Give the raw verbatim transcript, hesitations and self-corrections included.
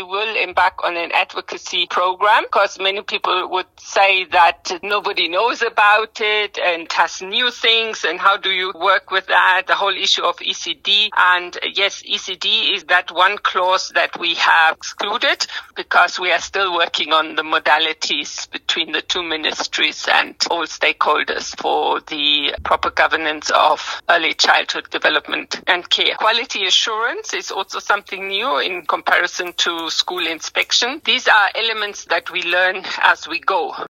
we will embark on an advocacy program, because many people would say that nobody knows about it and has new things, and how do you work with that, the whole issue of E C D. And yes, E C D is that one clause that we have excluded because we are still working on the modalities between the two ministries and all stakeholders for the proper governance of early childhood development and care. Quality assurance is also something new in comparison to school inspection. These are elements that we learn as we go.